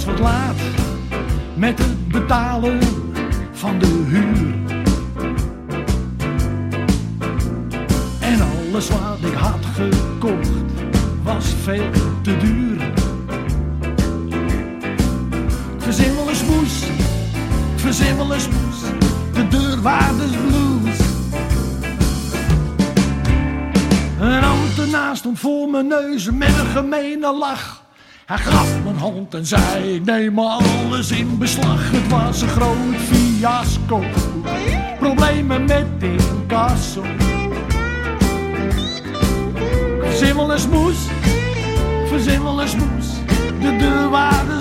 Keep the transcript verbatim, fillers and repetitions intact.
was wat laat met het betalen van de huur. En alles wat ik had gekocht was veel te duur. Ik verzin wel eens moes, ik verzin wel eens moes, de deurwaarders blues. Een ambtenaar stond voor mijn neus met een gemene lach. Hij gaf mijn hand en zei, ik neem alles in beslag. Het was een groot fiasco, problemen met incasso. Verzin wel eens moes, verzin wel eens moes, de deurwaarders